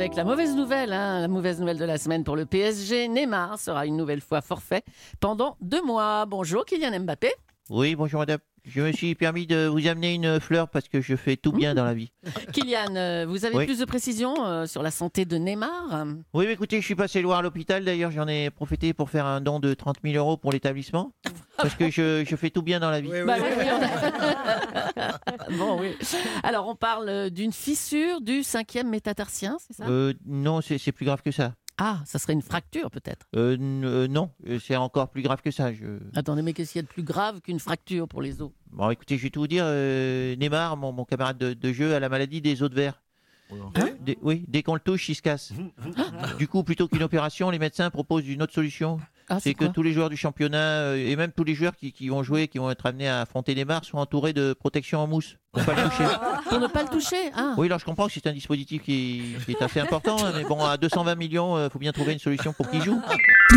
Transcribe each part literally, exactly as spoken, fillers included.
avec la mauvaise nouvelle, hein, la mauvaise nouvelle de la semaine pour le P S G. Neymar sera une nouvelle fois forfait pendant deux mois. Bonjour Kylian Mbappé. Oui, bonjour madame. Je me suis permis de vous amener une fleur parce que je fais tout bien mmh. dans la vie. Kylian, euh, vous avez oui. plus de précisions euh, sur la santé de Neymar ? Oui, mais écoutez, je suis passé le voir à l'hôpital. D'ailleurs, j'en ai profité pour faire un don de trente mille euros pour l'établissement. Parce que je, je fais tout bien dans la vie. Oui, oui, bah, oui, oui, on a... bon, oui. Alors, on parle d'une fissure du cinquième métatarsien, c'est ça ? euh, Non, c'est, c'est plus grave que ça. Ah, ça serait une fracture peut-être euh, n- euh, Non, c'est encore plus grave que ça. Je... Attendez, mais qu'est-ce qu'il y a de plus grave qu'une fracture pour les os ? Bon, écoutez, je vais tout vous dire. Euh, Neymar, mon, mon camarade de, de jeu, a la maladie des os de verre. Hein Dès, oui, dès qu'on le touche, il se casse. Du coup, plutôt qu'une opération, les médecins proposent une autre solution. Ah, c'est c'est que tous les joueurs du championnat euh, et même tous les joueurs qui, qui vont jouer, qui vont être amenés à affronter Neymar, sont entourés de protection en mousse pour ne pas le toucher. Pour ne pas le toucher ah. Oui, alors je comprends que c'est un dispositif qui, qui est assez important, hein, mais bon, à deux cent vingt millions, il euh, faut bien trouver une solution pour qu'il joue.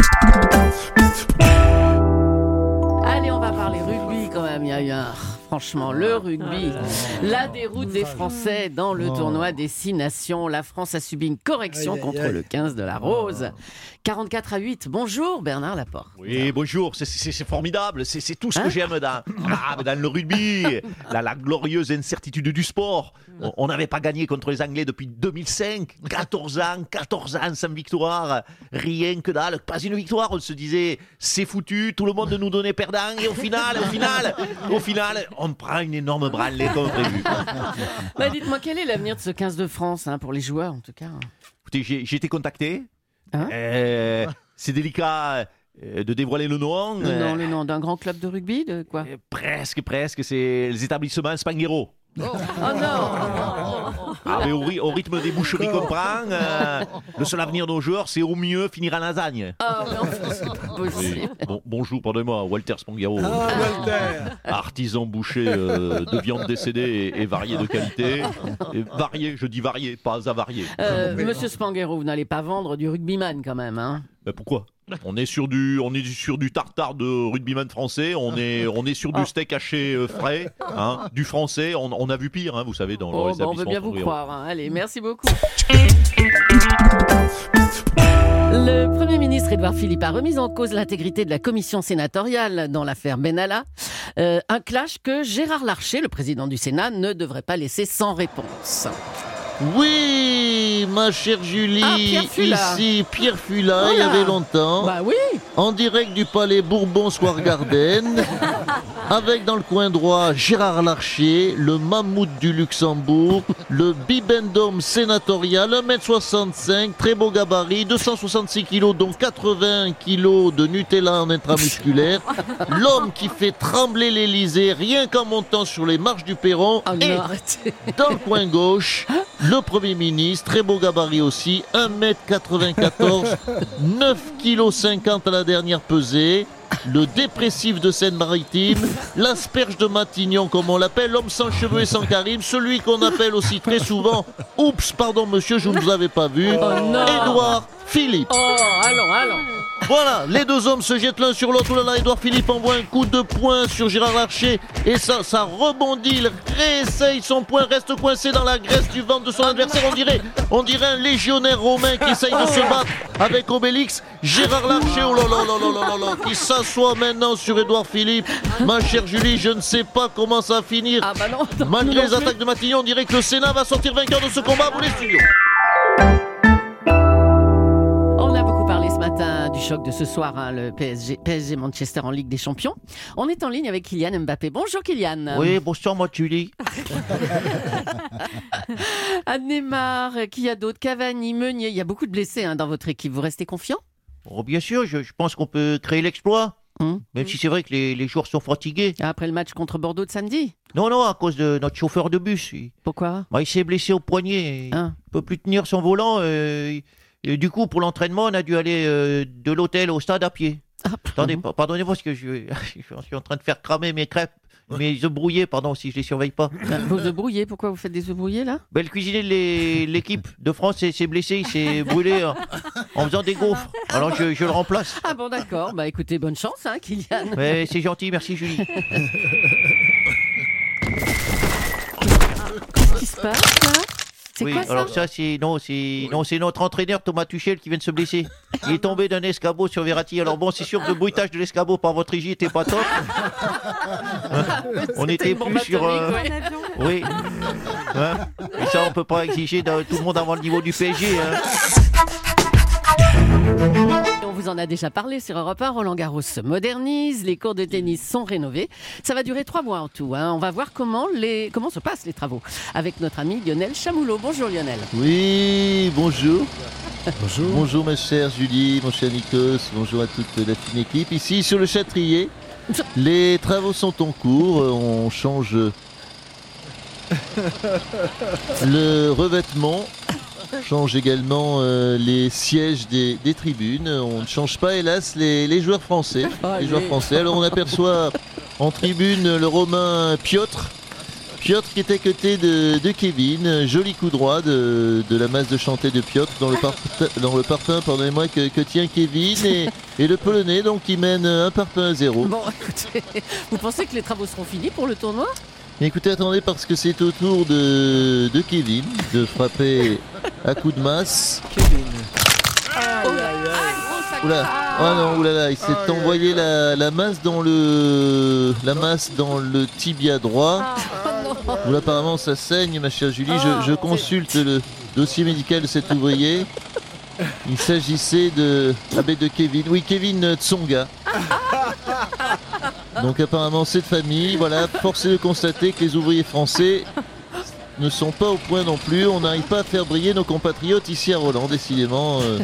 Allez, on va parler rugby quand même. Il y a eu un... Franchement, le rugby, la déroute des Français dans le tournoi des Six Nations. La France a subi une correction aïe, contre aïe, aïe. le quinze de la Rose. quarante-quatre à huit. Bonjour Bernard Laporte. Oui, bonjour. C'est, c'est, c'est formidable. C'est, c'est tout ce hein que j'aime dans, ah, dans le rugby. La, la glorieuse incertitude du sport. On n'avait pas gagné contre les Anglais depuis deux mille cinq. quatorze ans, quatorze ans sans victoire. Rien que dalle. Pas une victoire. On se disait, c'est foutu. Tout le monde nous donnait perdant. Et au final, au final, au final... on prend une énorme branlée comme prévu. Bah dites-moi, quel est l'avenir de ce quinze de France, hein, pour les joueurs en tout cas ? Écoutez, j'ai, j'ai été contacté. Hein euh, c'est délicat euh, de dévoiler le nom. Le nom, euh, le nom d'un grand club de rugby, de quoi ? euh, Presque, presque. C'est les établissements Spanghero. Oh, oh non Ah mais au, au rythme des boucheries qu'on prend, euh, le seul avenir de nos joueurs, c'est au mieux finir en lasagne. Ah mais enfin, c'est pas possible. Bon, bonjour, pardonnez-moi, Walter Spanghero. Ah, Walter. Artisan boucher euh, de viande décédée et, et variée de qualité. Et varié, je dis varié, pas avarié. Euh, Monsieur Spanghero, vous n'allez pas vendre du rugbyman quand même, hein ? Ben pourquoi ? On est sur du, on est sur du tartare de rugbyman français. On est, on est sur du steak haché euh, frais, hein, du français. On, on a vu pire, hein, vous savez, dans oh, les établissements. On veut bien vous Spanghero. croire. Hein. Allez, merci beaucoup. Le Premier ministre Édouard Philippe a remis en cause l'intégrité de la commission sénatoriale dans l'affaire Benalla. Euh, un clash que Gérard Larcher, le président du Sénat, ne devrait pas laisser sans réponse. Oui, ma chère Julie, ah, Pierre Fula. Ici Pierre Fula, voilà. Il y avait longtemps, bah oui. En direct du palais Bourbon Square Garden, avec dans le coin droit Gérard Larcher, le mammouth du Luxembourg, le bibendum sénatorial, un mètre soixante-cinq, très beau gabarit, deux cent soixante-six kilos, dont quatre-vingts kilos de Nutella en intramusculaire, l'homme qui fait trembler l'Élysée rien qu'en montant sur les marches du perron, oh, et non, arrêtez. Dans le coin gauche, le Premier ministre, très beau gabarit aussi, un mètre quatre-vingt-quatorze, neuf virgule cinquante kilos à la dernière pesée, le dépressif de Seine-Maritime, l'asperge de Matignon comme on l'appelle, l'homme sans cheveux et sans charisme, celui qu'on appelle aussi très souvent, oups, pardon monsieur, je ne vous avais pas vu, oh, Édouard Philippe. Oh, allons, allons. Voilà, les deux hommes se jettent l'un sur l'autre. Oh là là, Édouard Philippe envoie un coup de poing sur Gérard Larcher et ça, ça rebondit. Il réessaye, son poing reste coincé dans la graisse du ventre de son adversaire. On dirait, on dirait un légionnaire romain qui essaye de se battre avec Obélix. Gérard Larcher, oh là là là là là là là, qui s'assoit maintenant sur Édouard Philippe. Ma chère Julie, je ne sais pas comment ça va finir. Ah bah non, non, Malgré non, les non, attaques de Matignon, on dirait que le Sénat va sortir vainqueur de ce combat. Vous les studios. On a beaucoup parlé ce matin du choc de ce soir, hein, le P S G, P S G Manchester en Ligue des Champions. On est en ligne avec Kylian Mbappé. Bonjour Kylian. Oui, bonsoir moi Julie. À Neymar, qui y a d'autres, Cavani, Meunier, il y a beaucoup de blessés hein, dans votre équipe. Vous restez confiant ? Oh, bien sûr, je, je pense qu'on peut créer l'exploit. Hum. Même si c'est vrai que les, les joueurs sont fatigués. Après le match contre Bordeaux de samedi ? Non, non, à cause de notre chauffeur de bus. Il, Pourquoi ? bah, il s'est blessé au poignet. Il hein. ne peut plus tenir son volant. Euh, et du coup, pour l'entraînement, on a dû aller euh, de l'hôtel au stade à pied. Ah, Attendez, p- pardonnez-moi, parce que je, je suis en train de faire cramer mes crêpes. Mes œufs brouillés, pardon, si je les surveille pas. Vos œufs brouillés, pourquoi vous faites des œufs brouillés là ? Ben, le cuisinier de l'é- l'équipe de France s'est, s'est blessé, il s'est brûlé en, en faisant des gaufres. Alors je, je le remplace. Ah bon d'accord, bah écoutez, bonne chance hein Kylian. Ouais, c'est gentil, merci Julie. Qu'est-ce qui se passe là ? C'est oui, quoi ça alors ça, c'est non, c'est non, c'est notre entraîneur Thomas Tuchel qui vient de se blesser. Il est tombé d'un escabeau sur Verratti. Alors bon, c'est sûr que le bruitage de l'escabeau par votre régie était pas top. Hein, on était une bombe plus sur. euh, atomique, ouais. Oui. Hein, et ça, on peut pas exiger de tout le monde avoir le niveau du P S G. Hein. On vous en a déjà parlé sur Europe un, Roland Garros se modernise, les cours de tennis sont rénovés. Ça va durer trois mois en tout. Hein. On va voir comment, les... comment se passent les travaux avec notre ami Lionel Chamoulot. Bonjour Lionel. Oui, bonjour. Bonjour. Bonjour ma chère Julie, mon cher Nikos, bonjour à toute la fine équipe. Ici sur le Châtrier, les travaux sont en cours, on change le revêtement, on change également euh, les sièges des, des tribunes. On ne change pas hélas les, les joueurs français. Les joueurs français. Alors on aperçoit en tribune le Romain Piotr. Piotr qui est à côté de, de Kevin, joli coup droit de, de la masse de chanté de Piotr dans le, par, dans le parpaing, pardonnez-moi, que, que tient Kevin et, et le Polonais donc qui mène un parpaing à zéro. Bon, écoutez, vous pensez que les travaux seront finis pour le tournoi ? Écoutez, attendez, parce que c'est au tour de, de Kevin de frapper à coup de masse. Kevin. Oh là là, Oula, oh non, oulala, il s'est Aïe, envoyé la, la masse dans le la masse dans le tibia droit. Où apparemment ça saigne, ma chère Julie. Je, je consulte le dossier médical de cet ouvrier. Il s'agissait de ah ben de Kevin. Oui, Kevin Tsonga. Donc apparemment c'est de famille. Voilà, force est de constater que les ouvriers français ne sont pas au point non plus. On n'arrive pas à faire briller nos compatriotes ici à Roland, décidément. Euh...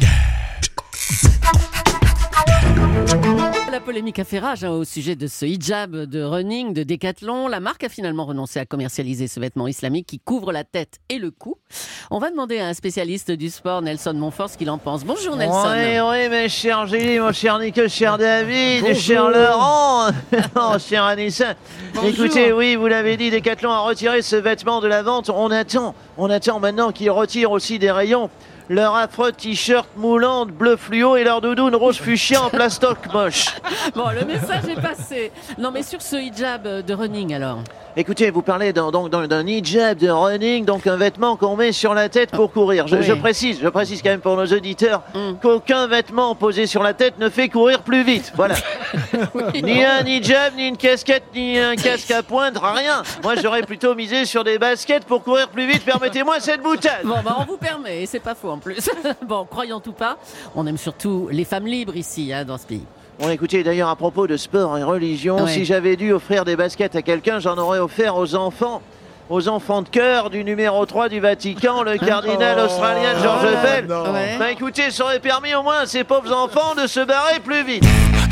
La polémique a fait rage hein, au sujet de ce hijab de running de Decathlon. La marque a finalement renoncé à commercialiser ce vêtement islamique qui couvre la tête et le cou. On va demander à un spécialiste du sport, Nelson Montfort, ce qu'il en pense. Bonjour Nelson. Oui, oui, mes chers Julie, mon cher Nico, cher David, Bonjour. cher Laurent, non, cher Anissa. Bonjour. Écoutez, oui, vous l'avez dit, Decathlon a retiré ce vêtement de la vente. On attend, on attend maintenant qu'ils retirent aussi des rayons leur affreux t-shirt moulant bleu fluo et leur doudoune rose fuchsia en plastoc moche. Bon, le message est passé. Non, mais sur ce hijab de running alors. Écoutez, vous parlez d'un, donc, d'un, d'un hijab de running, donc un vêtement qu'on met sur la tête pour courir. Je, Oui. je précise, je précise quand même pour nos auditeurs Mm. qu'aucun vêtement posé sur la tête ne fait courir plus vite. Voilà. Ni un hijab, ni une casquette, ni un casque à pointe, rien. Moi, j'aurais plutôt misé sur des baskets pour courir plus vite. Permettez-moi cette boutade. Bon, bah, on vous permet, et c'est pas faux en plus. Bon, croyant ou pas, on aime surtout les femmes libres ici, hein, dans ce pays. Bon, écoutez, d'ailleurs, à propos de sport et religion, Ouais. si j'avais dû offrir des baskets à quelqu'un, j'en aurais offert aux enfants. Aux enfants de cœur du numéro trois du Vatican, le cardinal Oh. australien George Ah, Pell. non. Ouais. Bah écoutez, ça aurait permis au moins à ces pauvres enfants de se barrer plus vite.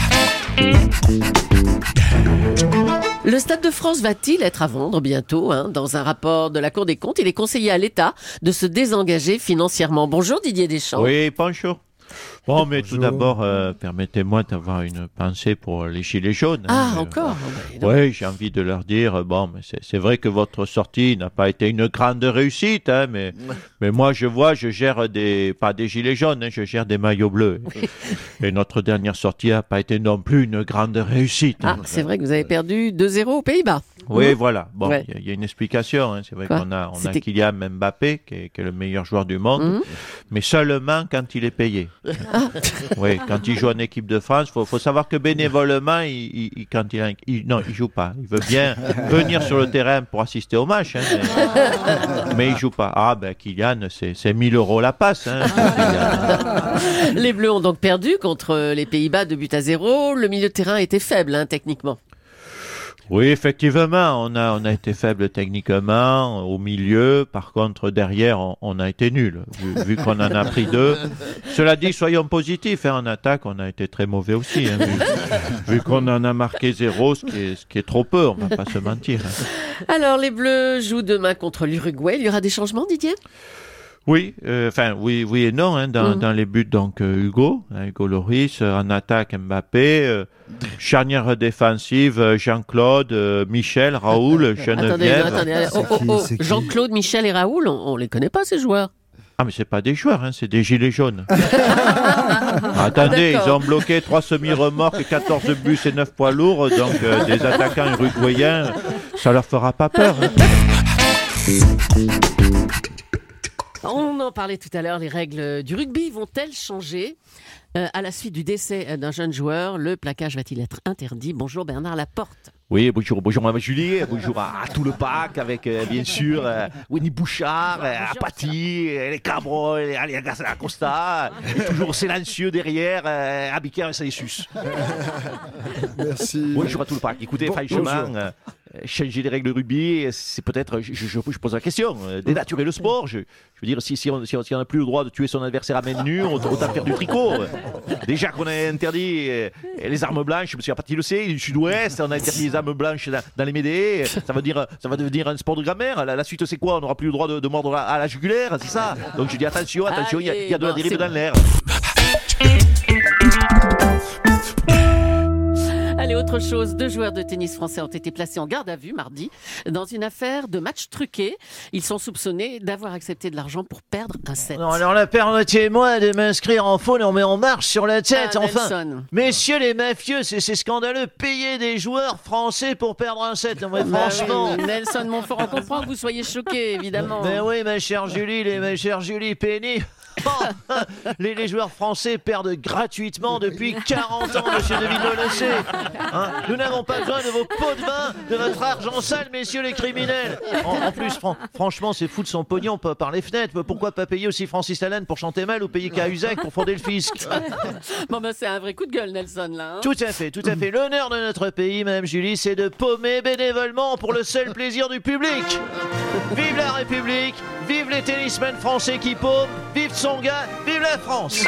Le Stade de France va-t-il être à vendre bientôt hein? Dans un rapport de la Cour des comptes, il est conseillé à l'État de se désengager financièrement. Bonjour Didier Deschamps. Oui, Pancho. Bon, mais tout Bonjour. d'abord, euh, permettez-moi d'avoir une pensée pour les Gilets jaunes. Ah, hein. encore oh, bah, dis donc. Oui, j'ai envie de leur dire, euh, bon, mais c'est, c'est vrai que votre sortie n'a pas été une grande réussite, hein, mais, mais moi, je vois, je gère des, pas des gilets jaunes, hein, je gère des maillots bleus. Et notre dernière sortie n'a pas été non plus une grande réussite. Ah, hein. c'est vrai que vous avez perdu deux zéro aux Pays-Bas. Oui, Mhm. voilà. Bon, il Ouais. y, a- il y a une explication. Hein. C'est vrai Quoi qu'on a, on a C'était- Kylian Mbappé, qui est, qui est le meilleur joueur du monde, Mhm. mais seulement quand il est payé. Oui, quand il joue en équipe de France, faut, faut savoir que bénévolement, il, il- il- quand il, a- il, non, il joue pas. Il veut bien venir sur le terrain pour assister au match, hein, mais, mais il joue pas. Ah ben, Kylian, c'est, c'est mille euros la passe. Hein, Kylian. Les Bleus ont donc perdu contre les Pays-Bas de but à zéro. Le milieu de terrain était faible hein, techniquement. Oui, effectivement, on a, on a été faible techniquement au milieu. Par contre, derrière, on, on a été nul, vu, vu qu'on en a pris deux. Cela dit, soyons positifs. Hein, en attaque, on a été très mauvais aussi. Hein, vu, vu qu'on en a marqué zéro, ce qui est, ce qui est trop peu, on va pas se mentir. Hein. Alors les Bleus jouent demain contre l'Uruguay. Il y aura des changements, Didier ? Oui, euh, enfin, oui, oui et non. Hein, dans, Mm. dans les buts, donc euh, Hugo, hein, Hugo Lloris, euh, en attaque Mbappé, euh, charnière défensive euh, Jean-Claude, euh, Michel, Raoul, Attendez, Geneviève. attendez. Oh, oh, qui, oh. c'est qui Jean-Claude, Michel et Raoul, on, on les connaît pas ces joueurs. Ah, mais c'est pas des joueurs, hein, c'est des gilets jaunes. Attendez, D'accord. ils ont bloqué trois semi-remorques, quatorze bus et neuf poids lourds, donc euh, des attaquants uruguayens, ça leur fera pas peur. Hein. On en parlait tout à l'heure, les règles du rugby vont-elles changer ? Euh, à la suite du décès d'un jeune joueur, le plaquage va-t-il être interdit ? Bonjour Bernard Laporte. Oui, bonjour, bonjour Mme Julie, bonjour à, à tout le pack avec euh, bien sûr euh, Winnie Bouchard, euh, Apathy, euh, les Cabros, les Aliagas Acosta, et toujours silencieux derrière, euh, Abiker et Saïsus. Merci. Bonjour à tout le pack. Écoutez, Bon, franchement, euh, changer les règles de rugby, c'est peut-être, je, je, je pose la question, euh, dénaturer le sport. Je, je veux dire, si, si on si on si n'a plus le droit de tuer son adversaire à main nue, on autant faire du tricot. Déjà qu'on a interdit euh, les armes blanches, M. Apathy le sait, du sud-ouest, on a interdit les armes blanches dans, dans les médées, ça veut dire, ça va devenir un sport de grammaire. La, la suite, c'est quoi ? On n'aura plus le droit de, de mordre à, à la jugulaire, c'est ça ? Donc je dis attention, attention, il y, y a de la dérive dans l'air. Allez, autre chose, deux joueurs de tennis français ont été placés en garde à vue mardi dans une affaire de match truqué. Ils sont soupçonnés d'avoir accepté de l'argent pour perdre un set. Non, alors là, permettez-moi de m'inscrire en faux, on met en marche sur la tête, Ah, enfin. Nelson. Messieurs les mafieux, c'est c'est scandaleux, payer des joueurs français pour perdre un set. Non, mais Bah franchement. oui, Nelson Montfort, on comprend que vous soyez choqué, évidemment. Mais oui, ma chère Julie, les, ma chère Julie Penny. les, les joueurs français perdent gratuitement depuis quarante ans, monsieur De Villeneuve le sait. Hein, nous n'avons pas besoin de vos pots de vin, de votre argent sale, messieurs les criminels. En, en plus, fran- franchement, c'est foutre son pognon par par les fenêtres. Pourquoi pas payer aussi Francis Lalanne pour chanter mal ou payer Cahuzac pour fonder le fisc ? Bon, ben, c'est un vrai coup de gueule, Nelson, là. hein. Tout à fait, tout à fait. L'honneur de notre pays, Madame Julie, c'est de paumer bénévolement pour le seul plaisir du public. Vive la République, vive les tennismen français qui paument, vive Tsonga, vive la France.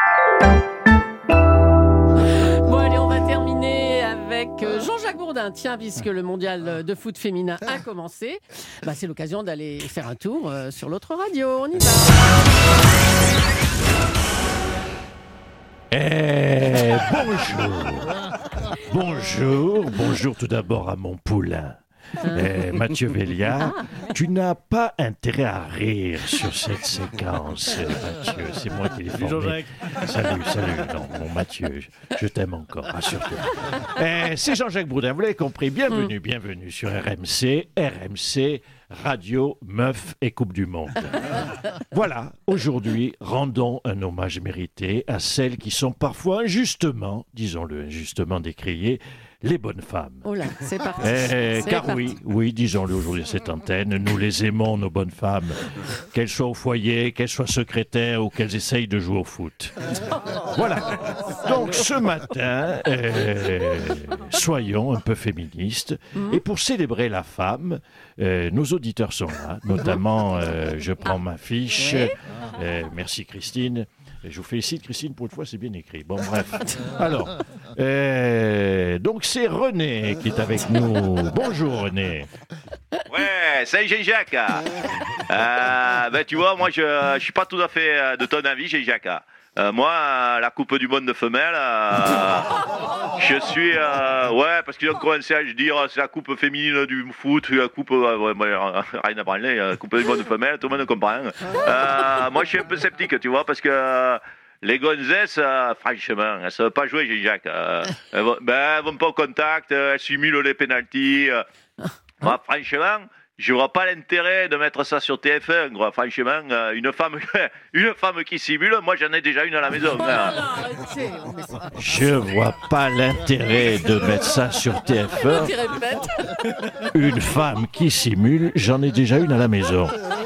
Bon, allez, on va terminer avec euh, Jean-Jacques Bourdin. Tiens, puisque le mondial de foot féminin a commencé, bah, c'est l'occasion d'aller faire un tour euh, sur l'autre radio. On y va. Eh, bonjour. Bonjour, bonjour tout d'abord à mon poulain. Eh, Mathieu Vélia, tu n'as pas intérêt à rire sur cette séquence, Mathieu. C'est moi qui l'ai formé. Salut, salut, non, mon Mathieu, je, je t'aime encore, rassure-toi. Eh, c'est Jean-Jacques Bourdin, vous l'avez compris. Bienvenue, bienvenue sur R M C, R M C, Radio, Meuf et Coupe du Monde. Voilà, aujourd'hui, rendons un hommage mérité à celles qui sont parfois injustement, disons-le, injustement décriées, les bonnes femmes. Oh là, c'est parti. Eh, C'est car parti. oui, oui, disons-le aujourd'hui à cette antenne, nous les aimons, nos bonnes femmes, qu'elles soient au foyer, qu'elles soient secrétaires ou qu'elles essayent de jouer au foot. Voilà. Donc ce matin, euh, soyons un peu féministes. Et pour célébrer la femme, euh, nos auditeurs sont là, notamment, euh, je prends ma fiche. Euh, merci Christine. Et je vous félicite, Christine, pour une fois, c'est bien écrit. Bon, bref. Alors, euh, donc c'est René qui est avec nous. Bonjour, René. Ouais, salut Jean-Jacques. Euh, ben, tu vois, moi, je ne suis pas tout à fait euh, de ton avis, Jean-Jacques. Euh, moi, euh, la Coupe du Monde de femelles, euh, je suis... Euh, ouais, parce qu'ils ont commencé à dire c'est la Coupe féminine du foot, la Coupe... Euh, ouais, ouais, rien à branler, la Coupe du Monde de femelles, tout le monde comprend. Euh, moi, je suis un peu sceptique, tu vois, parce que... Euh, les gonzesses, euh, franchement, elles ne savent pas jouer, Jean-Jacques. Euh, elles vont, ben, elles vont pas au contact, elles simulent les pénaltys. Euh. Moi, franchement... Je vois pas l'intérêt de mettre ça sur T F un, quoi. Franchement, euh, une femme, une femme qui simule, moi j'en ai déjà une à la maison. Oh hein. là là, arrêtez. On met ça. Je vois pas l'intérêt de mettre ça sur T F un. Tu répètes. Une femme qui simule, j'en ai déjà une à la maison.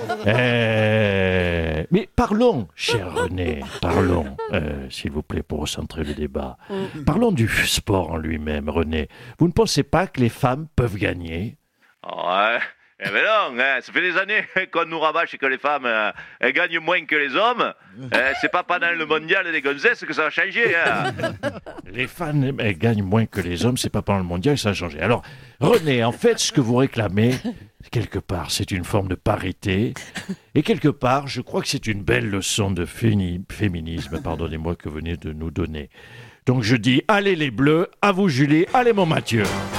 Euh, mais parlons, cher René, parlons, euh, s'il vous plaît, pour recentrer le débat. Parlons du sport en lui-même, René. Vous ne pensez pas que les femmes peuvent gagner ? Ouais. Eh ben non, hein, ça fait des années qu'on nous rabâche que les femmes euh, elles gagnent moins que les hommes. Euh, c'est pas pendant le mondial des gonzesses que ça va changer. Hein. Les femmes elles gagnent moins que les hommes, c'est pas pendant le mondial que ça a changé. Alors, René, en fait, ce que vous réclamez, quelque part, c'est une forme de parité. Et quelque part, je crois que c'est une belle leçon de féni- féminisme, pardonnez-moi, que vous venez de nous donner. Donc je dis, allez les bleus, à vous Julie, allez mon Mathieu.